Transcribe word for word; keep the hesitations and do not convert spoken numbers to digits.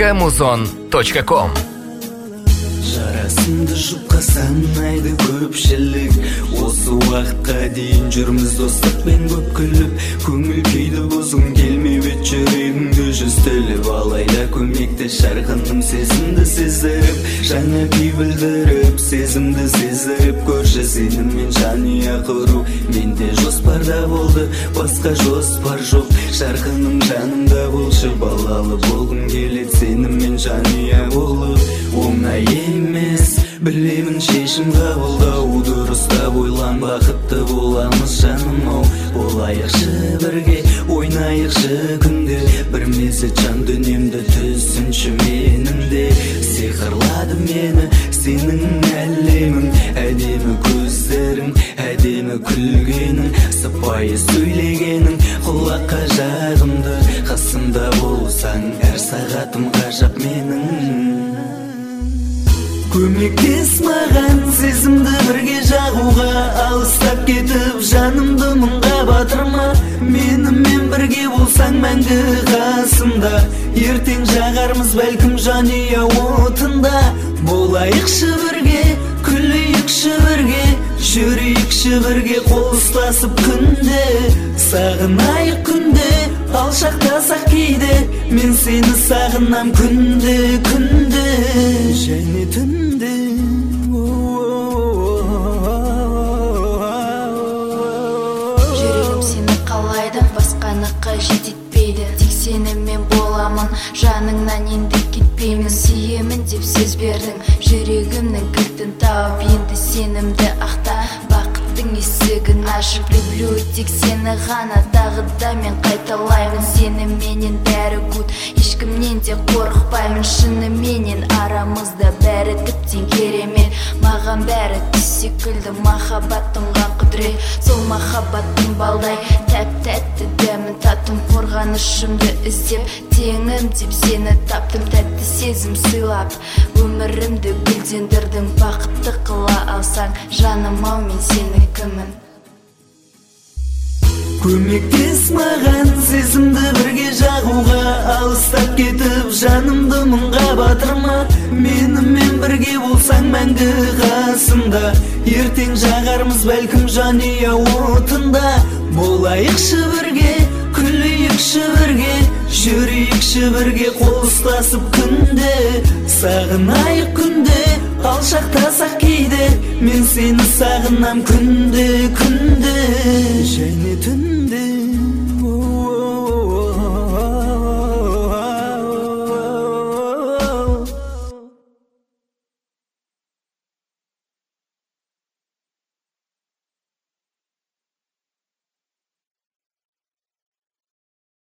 точка музон точка ком. Жарасымды жұпқа санайды көпшілік, осы уақытқа дейін жүрміз достықпен көп күліп, көңіл күйді бұзғым келмеп ет жүрегіңді жүзтіліп, алайда көмекті шарқыным сезімді сездіріп, жаңа күй білдіріп, сезімді сездіріп көрші сеніммен жанұя құру. Менде жоспарда болды, басқа жоспар жоқ, шарқыным жанымда болшы, балалы болғым келеді сеніммен жанұя болып. Оңай емес, білемін шешім қабылдау, дұрыстап ойлан, бақытты боламыз жаным-ау. Болайықшы бірге, ойнайықшы күнде, бір мезет жан дүниемді түсінші менің де. Сиқырлады мені сенің әлемің, әдемі көздерің, әдемі күлгенің, сыпайы сөйлегенің, құлаққа жағымды, қасымда болсаң әр сағатым ғажап менің. Көмектес маған сезімді бірге жағуға, алыстап кетіп жанымды мұңға батырма. Менімен бірге болсаң мәңгі қасымда, ертең жағармыз бәлкім жанұя отында. Болайықшы бірге, күлейікші бірге, жүрейікші бірге, қол ұстасып күнде. Сағынайық күнде, алшақтасақ кейде, мен сені сағынам күнде, күнде және түнде. Жүрегім сені қалайды, басқаны қажет етпейді, тек сенімен боламын, жаныңнан енді кетпеймін. Сүйемін деп сөз бердің, жүрегімнің кілтін тауып, енді сенімді ақта, бақыттың есігін ашып. Люблю тек сені ғана, тағы да мен қайталаймын, сені менен бәрі good, ешкімнен де қорықпаймын. Шыныменен арамызда бәрі тіптен керемет, маған бәрі түс секілді, махаббат тұнған құдірет. Сол махаббаттың балдай тәп-тәтті дәмін таттым, қорғанышымды іздеп, теңім деп сені таптым. Тәтті сезім сыйлап, өмірімді гүлдендірдің, бақытты қыла алсаң жаным-ау, мен сені кіммін. Көмектес маған сезімді бірге жағуға, алыстап кетіп жанымды мұңға батырма. Менімен бірге болсаң мәңгі қасымда, ертең жағармыз бәлкім жанұя отында. Болайықшы бірге, күлейікші бірге, жүрейікші бірге, қол ұстасып күнде. Сағынайық күнде, алшақтасақ кейде, мен сені сағынам күнде, күнде және түнде.